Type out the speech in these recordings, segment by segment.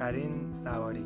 آخرین سواری.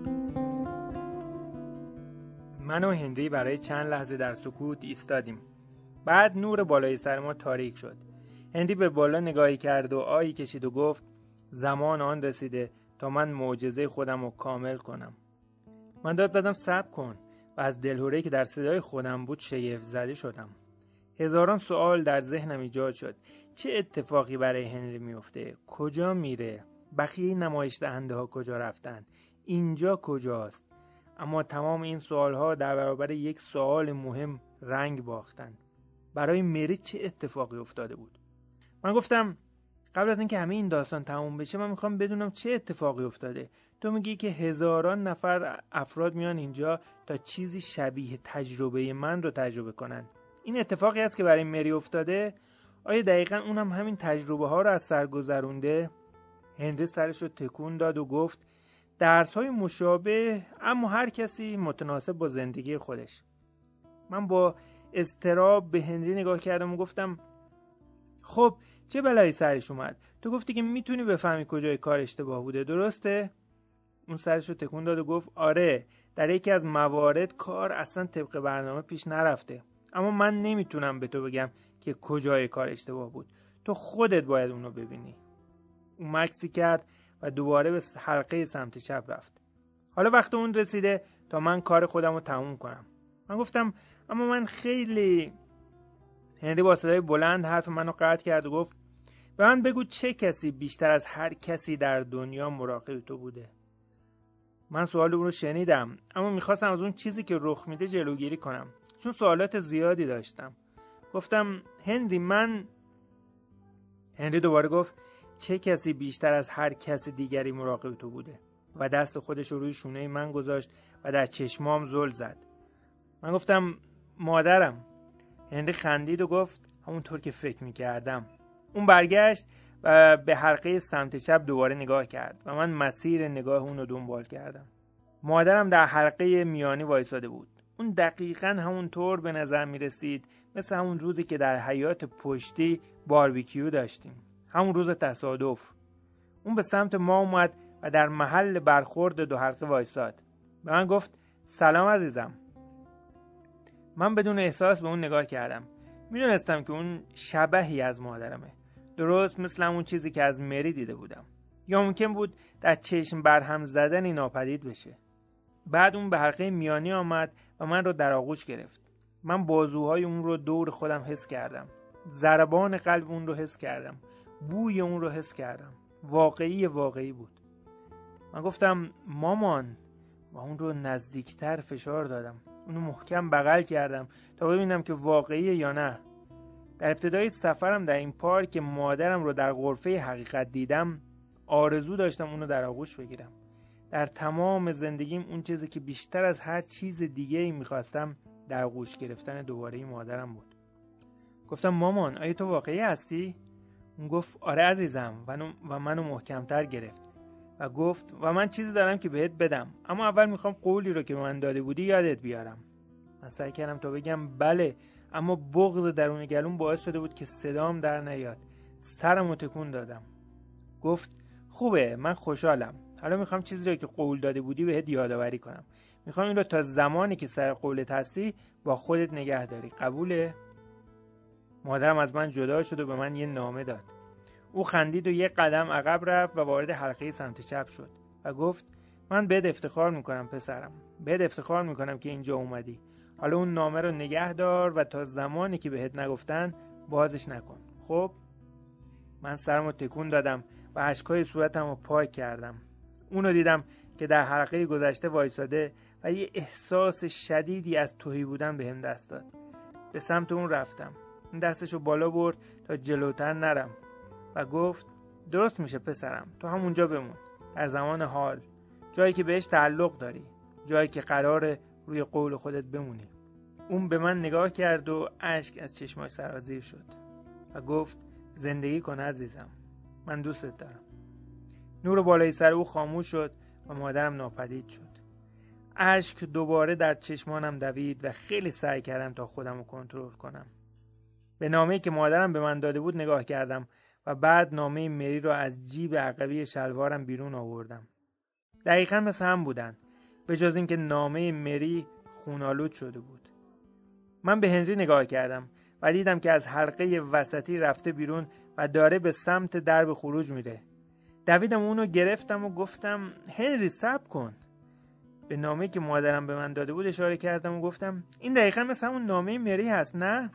من و هنری برای چند لحظه در سکوت ایستادیم. بعد نور بالای سر ما تاریک شد. هنری به بالا نگاهی کرد و آهی کشید و گفت زمان آن رسیده تا من معجزه خودم رو کامل کنم. من داد زدم صبر کن و از دلهره‌ای که در صدای خودم بود شگفت زده شدم. هزاران سوال در ذهنم ایجاد شد. چه اتفاقی برای هنری میفته؟ کجا میره؟ بقیه نمایش دهنده ها کجا رفتن؟ اینجا کجاست؟ اما تمام این سوالها در برابر یک سوال مهم رنگ باختند. برای مری چه اتفاقی افتاده بود؟ من گفتم قبل از اینکه همه این داستان تموم بشه من میخوام بدونم چه اتفاقی افتاده. تو میگی که هزاران نفر افراد میان اینجا تا چیزی شبیه تجربه من رو تجربه کنن. این اتفاقی است که برای مری افتاده؟ آیا دقیقاً اونم همین تجربه ها رو از سر گذرونده؟ هنری سرش رو تکون داد و گفت درس های مشابه، اما هر کسی متناسب با زندگی خودش. من با اضطراب به هنری نگاه کردم و گفتم خب چه بلایی سرش اومد؟ تو گفتی که میتونی بفهمی کجای کار اشتباه بوده، درسته؟ اون سرش رو تکون داد و گفت آره، در یکی از موارد کار اصلا طبق برنامه پیش نرفته، اما من نمیتونم به تو بگم که کجای کار اشتباه بود. تو خودت باید اونو ببینی. اون مکسی کرد و دوباره به حلقه سمت چپ رفت. حالا وقت اون رسیده تا من کار خودم رو تموم کنم. من گفتم اما من خیلی... هنری با صدای بلند حرف منو قطع کرد و گفت به من بگو چه کسی بیشتر از هر کسی در دنیا مراقب تو بوده؟ من سوال اون رو شنیدم، اما میخواستم از اون چیزی که رخ میده جلوگیری کنم، چون سوالات زیادی داشتم. گفتم هنری دوباره گفت چه کسی بیشتر از هر کس دیگری مراقب تو بوده؟ و دست خودش رو روی شونه من گذاشت و در چشمام زل زد. من گفتم مادرم. هنری خندید و گفت همونطور که فکر میکردم. اون برگشت و به حلقه سمت چپ دوباره نگاه کرد و من مسیر نگاه اون رو دنبال کردم. مادرم در حلقه میانی وایساده بود. اون دقیقاً همونطور به نظر میرسید مثل همون روزی که در حیاط پشتی باربیکیو داشتیم، همون روز تصادف. اون به سمت ما اومد و در محل برخورد دو حلقه وایساد. به من گفت سلام عزیزم. من بدون احساس به اون نگاه کردم. میدونستم که اون شبحی از مادرمه، درست مثل همون چیزی که از مری دیده بودم، یا ممکن بود در چشم برهم زدنی ناپدید بشه. بعد اون به حلقه میانی آمد و من رو در آغوش گرفت. من بازوهای اون رو دور خودم حس کردم، ضربان قلب اون رو حس کردم، بوی اون رو حس کردم. واقعی بود. من گفتم مامان و اون رو نزدیکتر فشار دادم. اونو محکم بغل کردم تا ببینم که واقعیه یا نه. در ابتدای سفرم در این پارک که مادرم رو در غرفه حقیقت دیدم، آرزو داشتم اونو در آغوش بگیرم. در تمام زندگیم اون چیزی که بیشتر از هر چیز دیگه‌ای می‌خواستم در آغوش گرفتن دوباره مادرم بود. گفتم مامان آیا تو واقعی هستی؟ اون گفت آره عزیزم و منو محکم‌تر گرفت و گفت و من چیزی دارم که بهت بدم، اما اول میخوام قولی رو که به من داده بودی یادت بیارم. من سعی کردم تا بگم بله، اما بغض درون گلوم باعث شده بود که صدام در نیاد. سرمو تکون دادم. گفت خوبه، من خوشحالم. حالا میخوام چیزی رو که قول داده بودی بهت یادآوری کنم. میخوام این رو تا زمانی که سر قولت هستی با خودت نگه داری. قبوله؟ مادرم از من جدا شد و به من یه نامه داد. او خندید و یک قدم عقب رفت و وارد حلقه سمت چپ شد و گفت من بهت افتخار میکنم پسرم. بهت افتخار میکنم که اینجا اومدی. حالا اون نامه رو نگه دار و تا زمانی که بهت نگفتن بازش نکن. خب؟ من سرمو تکون دادم و اشکای صورتم رو پاک کردم. اونو دیدم که در حلقه گذشته وایساده و یه احساس شدیدی از تهی بودن بهم دست داد. به سمت اون رفتم. این دستشو بالا برد تا جلوتر نرم و گفت درست میشه پسرم، تو همونجا بمون، در زمان حال، جایی که بهش تعلق داری، جایی که قراره روی قول خودت بمونی. اون به من نگاه کرد و اشک از چشماش سرازیر شد و گفت زندگی کن عزیزم، من دوستت دارم. نور بالای سر او خاموش شد و مادرم ناپدید شد. اشک دوباره در چشمانم دوید و خیلی سعی کردم تا خودم رو کنترل کنم. به نامه‌ای که مادرم به من داده بود نگاه کردم و بعد نامه مری رو از جیب عقبی شلوارم بیرون آوردم. دقیقاً مثل هم بودن، به جز اینکه نامه مری خونالود شده بود. من به هنری نگاه کردم و دیدم که از حلقه وسطی رفته بیرون و داره به سمت درب خروج میره. دویدم اونو گرفتم و گفتم هنری صبر کن. به نامه‌ای که مادرم به من داده بود اشاره کردم و گفتم این دقیقاً مثل همون نامه مری هست نه؟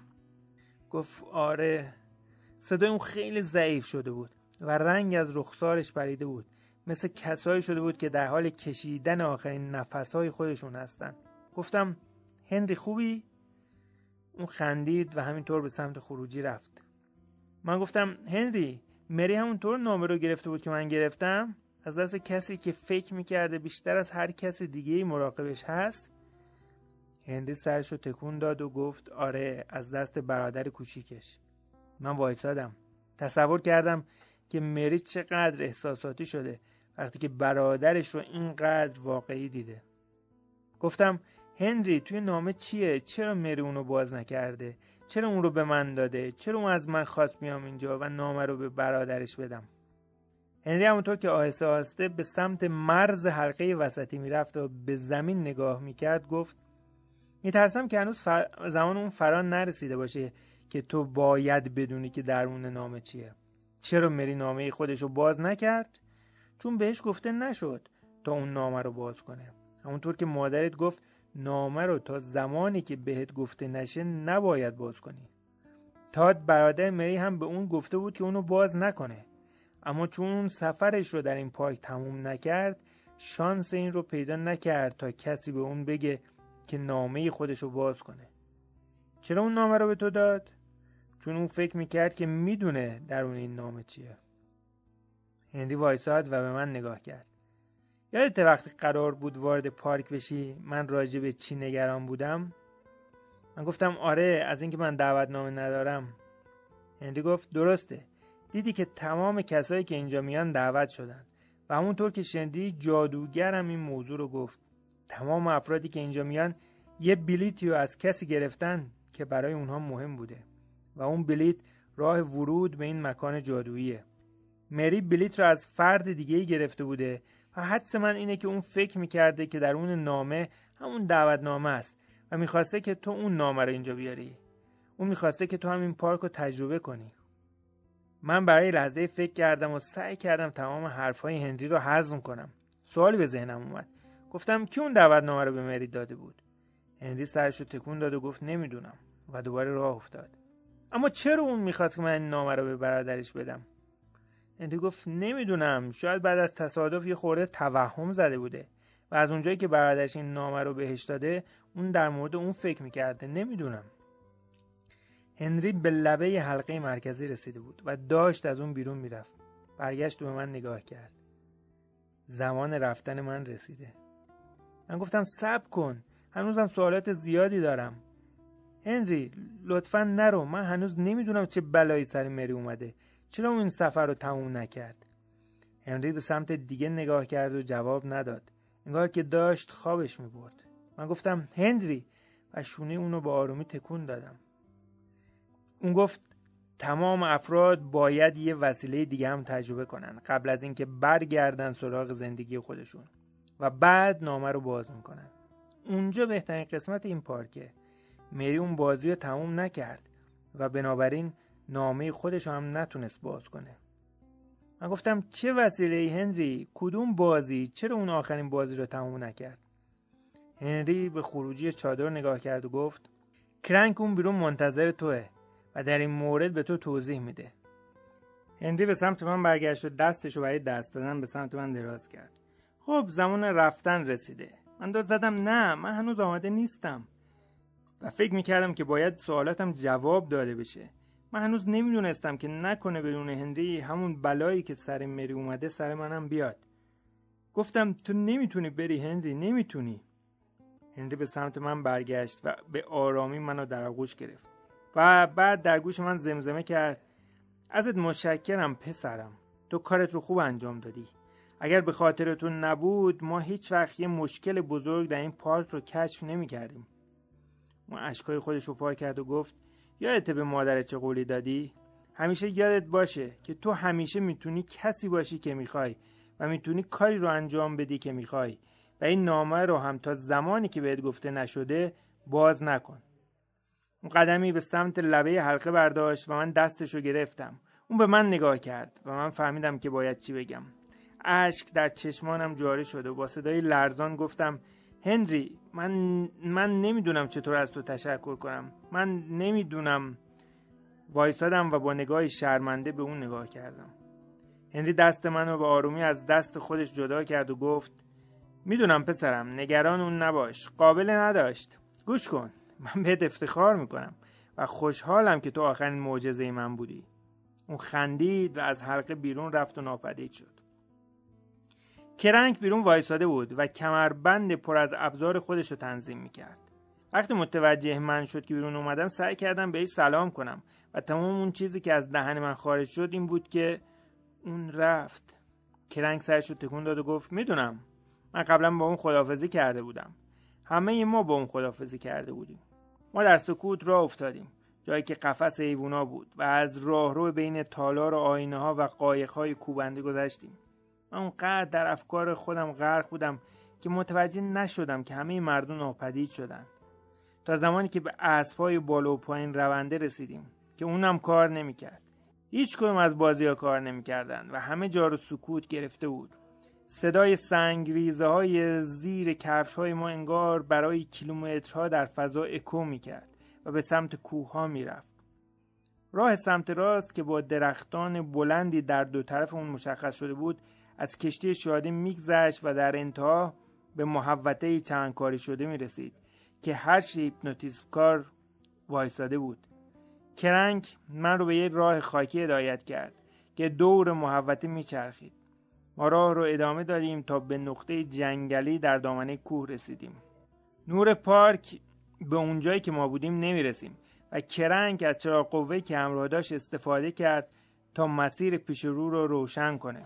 گفت آره. صدای اون خیلی ضعیف شده بود و رنگ از رخسارش پریده بود، مثل کسایی شده بود که در حال کشیدن آخرین نفسهای خودشون هستن. گفتم هنری خوبی؟ اون خندید و همینطور به سمت خروجی رفت. من گفتم هنری، مری همونطور نامه رو گرفته بود که من گرفتم؟ از دست کسی که فکر میکرده بیشتر از هر کس دیگه‌ای مراقبش هست؟ هنری سرشو تکون داد و گفت آره، از دست برادر کوچیکش. من وایسادم. تصور کردم که مری چقدر احساساتی شده وقتی که برادرش رو اینقدر واقعی دیده. گفتم هنری توی نامه چیه؟ چرا مری اونو باز نکرده؟ چرا اون رو به من داده؟ چرا اون از من خواست بیام اینجا و نامه رو به برادرش بدم؟ هنری همونطور که آهسته آهسته به سمت مرز حلقه وسطی میرفت و به زمین نگاه میکرد گفت میترسم که هنوز زمان اون فرا نرسیده باشه که تو باید بدونی که درون نامه چیه. چرا مری نامه خودشو باز نکرد؟ چون بهش گفته نشد تا اون نامه رو باز کنه. همونطور که مادرت گفت نامه رو تا زمانی که بهت گفته نشه نباید باز کنی. تاد برادر مری هم به اون گفته بود که اونو باز نکنه، اما چون اون سفرش رو در این پارک تموم نکرد شانس این رو پیدا نکرد تا کسی به اون بگه که نامه خودشو باز کنه. چرا اون نامه رو به تو داد؟ چون اون فکر میکرد که میدونه درون این نامه چیه. هنری وایساد و به من نگاه کرد. یادت وقتی قرار بود وارد پارک بشی من راجع به چی نگران بودم؟ من گفتم آره، از اینکه من دعوتنامه ندارم. هنری گفت درسته. دیدی که تمام کسایی که اینجا میان دعوت شدن و همونطور که شنیدی جادوگرم این موضوع رو گفت. تمام افرادی که اینجا میان یه بلیطی رو از کسی گرفتن که برای اونها مهم بوده و اون بلیط راه ورود به این مکان جادوییه. مری بلیط رو از فرد دیگه‌ای گرفته بوده و حدس من اینه که اون فکر میکرده که در اون نامه همون دعوتنامه است و میخواسته که تو اون نامه رو اینجا بیاری. اون میخواسته که تو همین پارک رو تجربه کنی. من برای لحظه فکر کردم و سعی کردم تمام حرفهای هنری رو هضم کنم. سوالی به ذهنم اومد. گفتم کی اون دعوتنامه رو به مری داده بود؟ هنری سرش رو تکون داد و گفت نمیدونم و دوباره راه افتاد. اما چرا اون میخواست که من این نامه رو به برادرش بدم؟ هنری گفت نمیدونم، شاید بعد از تصادف یه خورده توهم زده بوده و از اونجایی که برادرش این نامه رو بهش داده اون در مورد اون فکر میکرده. نمیدونم. هنری به لبه حلقه مرکزی رسیده بود و داشت از اون بیرون میرفت. برگشت و به من نگاه کرد. زمان رفتن من رسیده. من گفتم صبر کن، هنوزم سوالات زیادی دارم. هنری لطفاً نرو، من هنوز نمیدونم چه بلایی سر مری اومده. چرا اون این سفر رو تموم نکرد؟ هنری به سمت دیگه نگاه کرد و جواب نداد، انگار که داشت خوابش میبرد. من گفتم هنری و شونه اونو با آرومی تکون دادم. اون گفت تمام افراد باید یه وسیله دیگه هم تجربه کنن قبل از اینکه برگردن سراغ زندگی خودشون و بعد نامه رو باز میکنن. اونجا بهترین قسمت این پارکه. مری اون بازی رو تموم نکرد و بنابراین نامه خودش هم نتونست باز کنه. من گفتم چه وسیله‌ای هنری؟ کدوم بازی؟ چرا اون آخرین بازی رو تموم نکرد؟ هنری به خروجی چادر نگاه کرد و گفت کرنک اون بیرون منتظر توه و در این مورد به تو توضیح میده. هنری به سمت من برگشت و دستشو برای دست دادن به سمت من دراز کرد. خب زمان رفتن رسیده. من داد زدم نه، من هنوز آماده نیستم و فکر میکردم که باید سوالاتم جواب داده بشه. من هنوز نمیدونستم که نکنه بدون هنری همون بلایی که سر مری اومده سر منم بیاد. گفتم تو نمیتونی بری هنری، نمیتونی. هنری به سمت من برگشت و به آرامی منو در آغوش گرفت و بعد در گوش من زمزمه کرد ازت متشکرم پسرم، تو کارت رو خوب انجام دادی. اگر به خاطر تو نبود ما هیچ وقت یه مشکل بزرگ در این پارک رو کشف نمی کردیم. ما اشکای خودش رو پاک کرد و گفت یادته به مادرت چه قولی دادی؟ همیشه یادت باشه که تو همیشه میتونی کسی باشی که میخوای و میتونی کاری رو انجام بدی که میخوای و این نامه رو هم تا زمانی که بهت گفته نشده باز نکن. اون قدمی به سمت لبه حلقه برداشت و من دستش رو گرفتم. اون به من نگاه کرد و من فهمیدم که باید چی بگم. اشک در چشمانم جاری شده و با صدای لرزان گفتم هنری، من نمیدونم چطور از تو تشکر کنم. من نمیدونم. وایسادم و با نگاهی شرمنده به اون نگاه کردم. هنری دست منو به آرومی از دست خودش جدا کرد و گفت میدونم پسرم، نگران اون نباش. قابل نداشت. گوش کن، من بهت افتخار میکنم و خوشحالم که تو آخرین معجزه من بودی. اون خندید و از حلقه بیرون رفت و ناپدید شد. کرنک بیرون وایساده بود و کمربند پر از ابزار خودش رو تنظیم میکرد. وقتی متوجه من شد که بیرون اومدم سعی کردم بهش سلام کنم و تمام اون چیزی که از دهن من خارج شد این بود که اون رفت. کرنک سرش رو تکون داد و گفت میدونم، من قبلا با اون خداحافظی کرده بودم. همه ما با اون خداحافظی کرده بودیم. ما در سکوت راه افتادیم، جایی که قفس حیوونا بود و از راهرو بین تالار و آینه‌ها و قایق‌های کوبنده گذشتیم. من اونقدر در افکار خودم غرق بودم که متوجه نشدم که همه مردم ناپدید شدند. تا زمانی که به اسب‌های بالا و پایین رونده رسیدیم که اونم کار نمی‌کرد. هیچ کدوم از بازی‌ها کار نمی‌کردند و همه جا رو سکوت گرفته بود. صدای سنگریزه‌های زیر کفش‌های ما انگار برای کیلومترها در فضا اکو می‌کرد و به سمت کوه‌ها می‌رفت. راه سمت راست که با درختان بلندی در دو طرف اون مشخص شده بود از کشتی شادی می‌گذشت و در انتها به محوطه چندکاری شده می‌رسید که هر هیپنوتیزمکار وایساده بود. کرنک من رو به یک راه خاکی هدایت کرد که دور محوطه می‌چرخید. ما راه رو ادامه دادیم تا به نقطه جنگلی در دامنه کوه رسیدیم. نور پارک به اونجایی که ما بودیم نمی‌رسیم و کرنک از چراغ قوه‌ای که همراه داشت استفاده کرد تا مسیر پیش رو روشن کنه.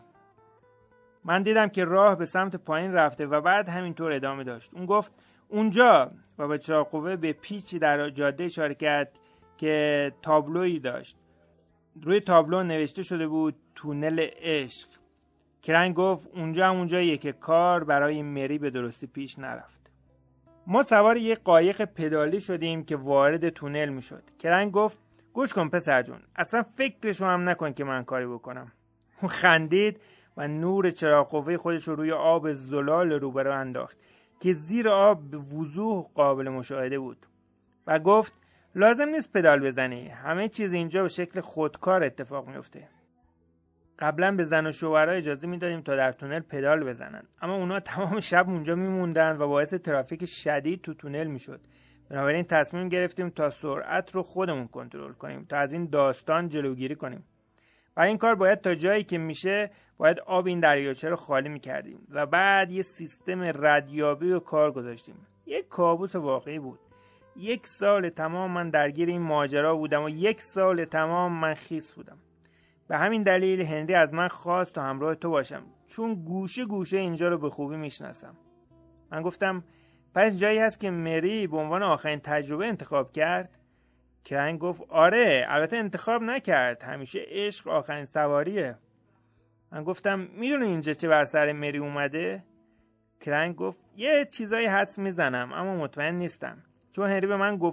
من دیدم که راه به سمت پایین رفته و بعد همینطور ادامه داشت. اون گفت اونجا و با چراغ قوه به پیچی در جاده اشاره کرد که تابلویی داشت. روی تابلو نوشته شده بود تونل عشق. کرنک گفت اونجا همونجاییه که کار برای مری به درستی پیش نرفت. ما سوار یک قایق پدالی شدیم که وارد تونل میشد. کرنک گفت گوش کن پسر جون، اصلا فکرشو هم نکن که من کاری بکنم. اون خندید و نور چراغ قوه خودش رو روی آب زلال روبرو انداخت که زیر آب به وضوح قابل مشاهده بود و گفت لازم نیست پدال بزنی، همه چیز اینجا به شکل خودکار اتفاق میفته. قبلا به زن و شوهرها اجازه میدادیم تا در تونل پدال بزنن، اما اونا تمام شب اونجا میموندن و باعث ترافیک شدید تو تونل میشد. بنابراین تصمیم گرفتیم تا سرعت رو خودمون کنترل کنیم تا از این داستان جلوگیری کنیم. برای این کار باید تا جایی که میشه باید آب این دریاچه رو خالی میکردیم و بعد یه سیستم ردیابی رو کار گذاشتیم. یک کابوس واقعی بود. 1 سال تمام من درگیر این ماجرا بودم و 1 سال تمام من خیس بودم. به همین دلیل هنری از من خواست تا همراه تو باشم، چون گوشه گوشه اینجا رو به خوبی میشناسم. من گفتم پس جایی هست که مری به عنوان آخرین تجربه انتخاب کرد؟ کرنک گفت آره، البته انتخاب نکرد، همیشه عشق آخرین سواریه. من گفتم میدونی اینجا چه بر سر مری اومده؟ کرنک گفت یه چیزایی حدس میزنم اما مطمئن نیستم، چون هنری به من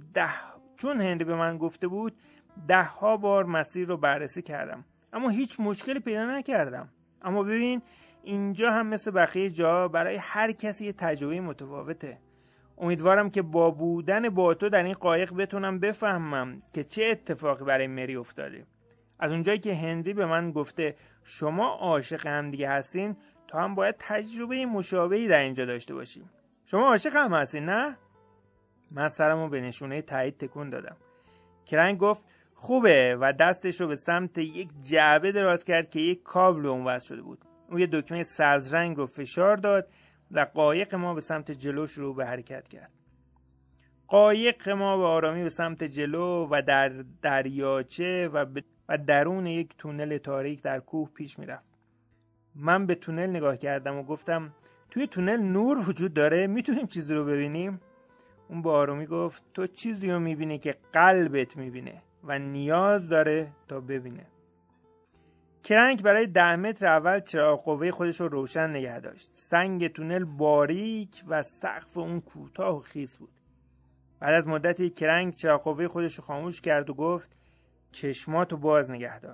گفته بود 10 بار مسیر رو بررسی کردم اما هیچ مشکلی پیدا نکردم. اما ببین اینجا هم مثل بقیه جا برای هر کسی یه تجربه متفاوته. امیدوارم که با بودن با تو در این قایق بتونم بفهمم که چه اتفاقی برای مری افتاده. از اونجایی که هنری به من گفته شما عاشق هم دیگه هستین، تو هم باید تجربه مشابهی در اینجا داشته باشی. شما عاشق هم هستین نه؟ من سرمو به نشونه تایید تکون دادم. کرنک گفت خوبه و دستش رو به سمت یک جعبه دراز کرد که یک کابل اون وصل شده بود. اون یه دکمه سبز رنگ رو فشار داد و قایق ما به سمت جلو شروع به حرکت کرد. قایق ما به آرامی به سمت جلو و در دریاچه و درون یک تونل تاریک در کوه پیش می رفت. من به تونل نگاه کردم و گفتم توی تونل نور وجود داره؟ میتونیم چیزی رو ببینیم؟ اون با آرامی گفت تو چیزی رو میبینی که قلبت میبینه و نیاز داره تا ببینه. کرنگ برای 10 متر اول چراغ قوه خودش رو روشن نگه داشت. سنگ تونل باریک و سقف اون کوتاه و خیس بود. بعد از مدتی کرنگ چراغ قوه خودش رو خاموش کرد و گفت چشماتو باز نگه دار.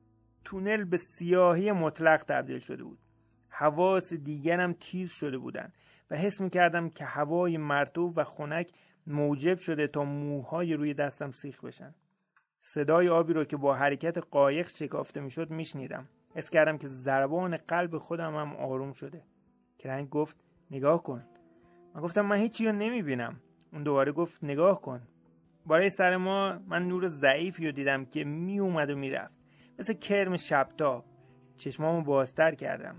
تونل به سیاهی مطلق تبدیل شده بود. حواس دیگرم تیز شده بودند و حس می‌کردم که هوای مرطوب و خنک موجب شده تا موهای روی دستم سیخ بشن. صدای آبی رو که با حرکت قایق شکافته میشد میشنیدم. حس کردم که ضربان قلب خودم هم آروم شده. کرنگ گفت نگاه کن. من گفتم من هیچی رو نمیبینم. اون دوباره گفت نگاه کن. بالای سر ما من نور ضعیفی رو دیدم که میومد و میرفت مثل کرم شبتاب. چشمامو بازتر کردم.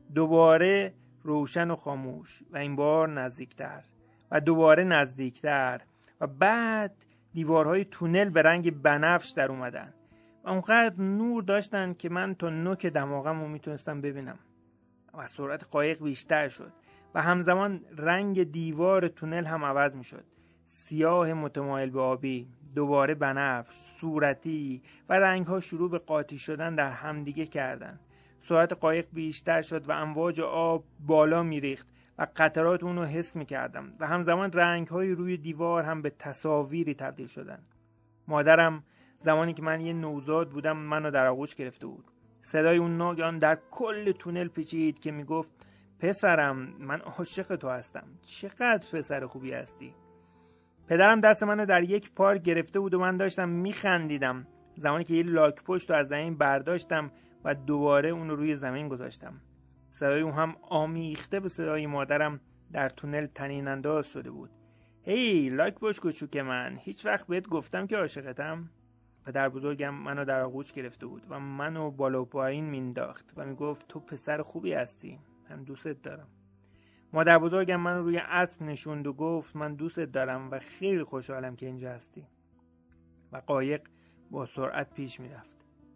دوباره روشن و خاموش و این بار نزدیکتر و دوباره نزدیکتر و بعد دیوارهای تونل به رنگ بنفش در اومدن و اونقدر نور داشتن که من تا نوک دماغم رو میتونستم ببینم و سرعت قایق بیشتر شد و همزمان رنگ دیوار تونل هم عوض میشد. سیاه متمایل به آبی، دوباره بنفش، صورتی و رنگها شروع به قاطی شدن در همدیگه کردن. سرعت قایق بیشتر شد و امواج آب بالا میریخت و قطرات اون رو حس میکردم و همزمان رنگهای روی دیوار هم به تصاویری تبدیل شدن. مادرم زمانی که من یه نوزاد بودم منو در آغوش گرفته بود. صدای اون ناگهان در کل تونل پیچید که میگفت پسرم من عاشق تو هستم، چقدر پسر خوبی هستی. پدرم دست منو در یک پارک گرفته بود و من داشتم میخندیدم زمانی که یه لاک پشت رو از زمین برداشتم و دوباره اون رو روی زمین گذاشتم. صدای اون هم آمیخته به صدای مادرم در تونل طنین انداز شده بود. هی لاک پشت کوچوک من، هیچ وقت بهت گفتم که عاشقتم؟ پدر بزرگم منو در آغوش گرفته بود و منو بالا و پایین مینداخت و میگفت تو پسر خوبی هستی، من دوستت دارم. مادر بزرگم منو روی اسب نشوند و گفت من دوستت دارم و خیلی خوشحالم که اینجا هستی. و قایق با سرعت پیش میرفت.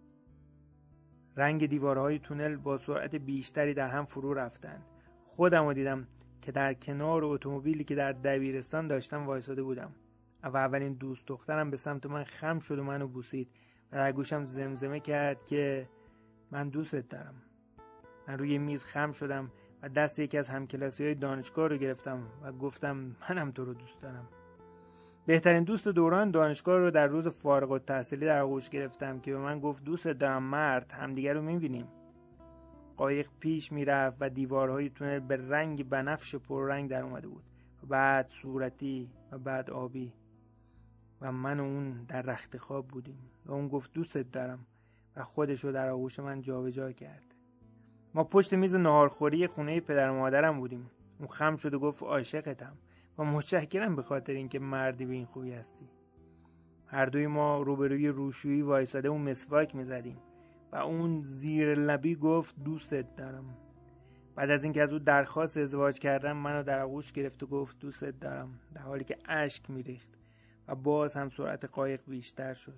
رنگ دیوارهای تونل با سرعت بیشتری در هم فرو رفتند. خودم رو دیدم که در کنار اتومبیلی که در دبیرستان داشتم وایساده بودم و اولین دوست دخترم به سمت من خم شد و منو بوسید و در گوشم زمزمه کرد که من دوستت دارم. من روی میز خم شدم و دست یکی از همکلاسی‌های دانشگاه رو گرفتم و گفتم منم تو رو دوست دارم. بهترین دوست دوران دانشگاه رو در روز فارغ التحصیلی در آغوش گرفتم که به من گفت دوستت دارم مرد، همدیگر رو می‌بینیم. قایق پیش میرفت و دیوارهای تونل به رنگ بنفش پررنگ در اومده بود و بعد صورتی و بعد آبی و من و اون در رخت خواب بودیم و اون گفت دوستت دارم و خودش رو در آغوش من جابجا کرد. ما پشت میز ناهارخوری خونه پدر و مادرم بودیم. اون خم شد و گفت عاشقتم و متشکرم به خاطر اینکه مردی به این خوبی هستی. هر دوی ما روبروی روشویی وایساده و مسواک میزدیم و اون زیر لبی گفت دوستت دارم. بعد از اینکه از او درخواست ازدواج کردم منو در آغوش گرفت و گفت دوستت دارم در حالی که اشک میریخت و باز هم سرعت قایق بیشتر شد.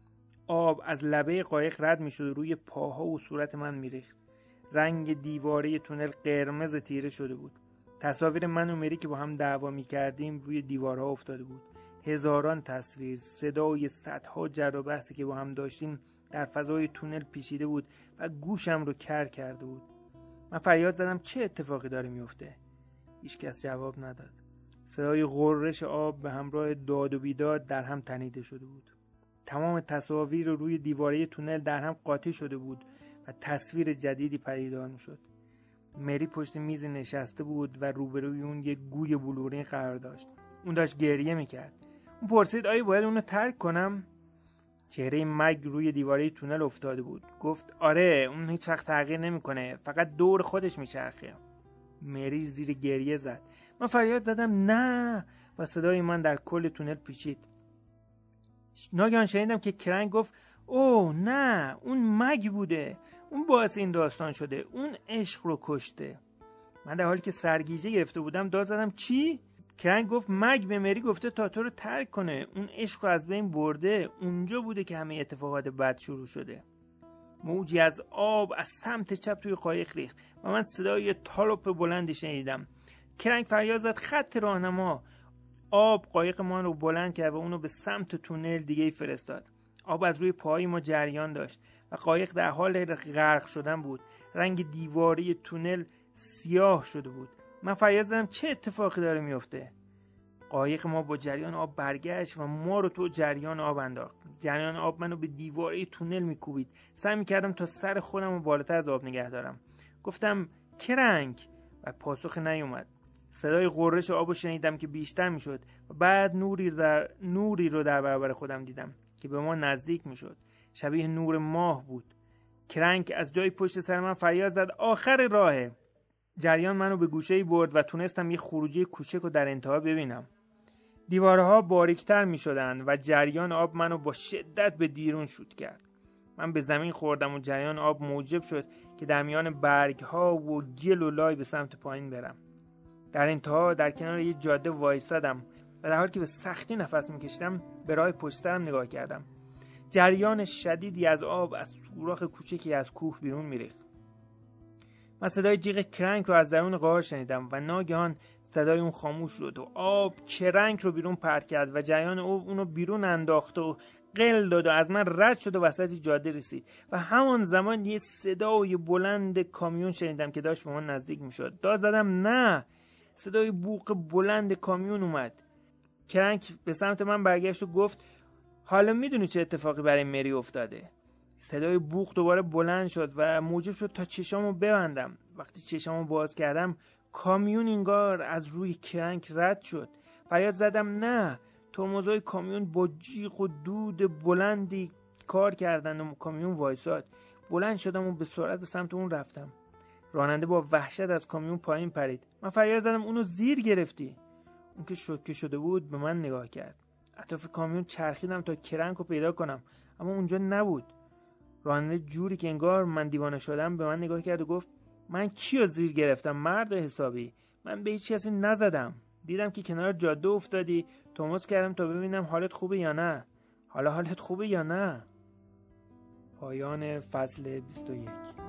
آب از لبه قایق رد میشد و روی پاها و صورت من میریخت. رنگ دیواره تونل قرمز تیره شده بود. تصاویر من و مری که با هم دعوا می‌کردیم روی دیوارها افتاده بود. هزاران تصویر، صدای صدها جر و بحثی که با هم داشتیم در فضای تونل پیچیده بود و گوشم رو کر کرده بود. من فریاد زدم چه اتفاقی داره میفته؟ هیچ کس جواب نداد. صدای غرش آب به همراه داد و بیداد در هم تنیده شده بود. تمام تصاویر روی دیواره تونل در هم قاطی شده بود و تصویر جدیدی پدیدار می‌شد. مری پشت میز نشسته بود و روبروی اون یک گوی بلورین قرار داشت. اون داشت گریه میکرد. اون پرسید آیا باید اونو ترک کنم؟ چهره مگ روی دیواره تونل افتاده بود. گفت آره اون هیچ وقت تغییر نمیکنه، فقط دور خودش میچرخه. مری زیر گریه زد. من فریاد زدم نه و صدای من در کل تونل پیچید. ناگهان شنیدم که کرنگ گفت اوه نه اون مگ بوده، اون باعث این داستان شده، اون عشق رو کشته. من در حالی که سرگیجه گرفته بودم داد زدم چی؟ کرنگ گفت مگ به مری گفته تا تو رو ترک کنه، اون عشق رو از بین برده، اونجا بوده که همه اتفاقات بد شروع شده. موجی از آب از سمت چپ توی قایق ریخت و من صدای تالوپ بلندی شنیدم. کرنگ فریاد زد خط راهنما. آب قایق ما رو بلند کرد و اونو به سمت تونل دیگه فرستاد. آب از روی پاهای ما جریان داشت و قایق در حال غرق شدن بود. رنگ دیواری تونل سیاه شده بود. من فریاد زدم چه اتفاقی داره میفته؟ قایق ما با جریان آب برگشت و ما رو تو جریان آب انداخت. جریان آب منو به دیواره تونل میکوبید. سعی میکردم تا سر خودم رو بالاتر از آب نگه دارم. گفتم کرنگ و پاسخ نیومد. صدای غرش آب رو شنیدم که بیشتر میشد و بعد نوری رو در برابر خودم دیدم که به ما نزدیک میشد. شبیه نور ماه بود. کرنگ از جای پشت سر من فریاد زد آخر راهه. جریان منو به گوشه‌ای برد و تونستم یه خروجی کوچک رو در انتها ببینم. دیوارها باریکتر می شدن و جریان آب منو با شدت به بیرون شوت کرد. من به زمین خوردم و جریان آب موجب شد که در میان برگها و گل و لای به سمت پایین برم. در انتها در کنار یه جاده وایسادم و در حالی که به سختی نفس میکشیدم به راه پشت سرم نگاه کردم. جریان شدیدی از آب از سوراخ کوچکی از کوه بیرون میریخت. من صدای جیغ کرنگ رو از درون غار شنیدم و ناگهان صدای اون خاموش شد و آب کرنگ رو بیرون پرت کرد و جریان اونو بیرون انداخت و قل داد و از من رد شد و وسط جاده رسید و همان زمان یه صدای بلند کامیون شنیدم که داشت به من نزدیک میشد. داد زدم نه. صدای بوق بلند کامیون اومد. کرنگ به سمت من برگشت و گفت حالا میدونی چه اتفاقی برای مری افتاده؟ صدای بوق دوباره بلند شد و موجب شد تا چشامو ببندم. وقتی چشامو باز کردم کامیون انگار از روی کرنگ رد شد. فریاد زدم نه. ترمزهای کامیون با جیغ و دود بلندی کار کردن و کامیون وایساد. بلند شدم و به سرعت به سمت اون رفتم. راننده با وحشت از کامیون پایین پرید. من فریاد زدم اونو زیر گرفتی؟ اون که شوکه شده بود به من نگاه کرد. اطراف کامیون چرخیدم تا کرنگ رو پیدا کنم اما اونجا نبود. راننده جوری که انگار من دیوانه شدم به من نگاه کرد و گفت من کیو زیر گرفتم مرد حسابی؟ من به هیچ کسی نزدم. دیدم که کنار جاده افتادی، ترمز کردم تا ببینم حالت خوبه یا نه. حالا حالت خوبه یا نه؟ پایان فصل 21.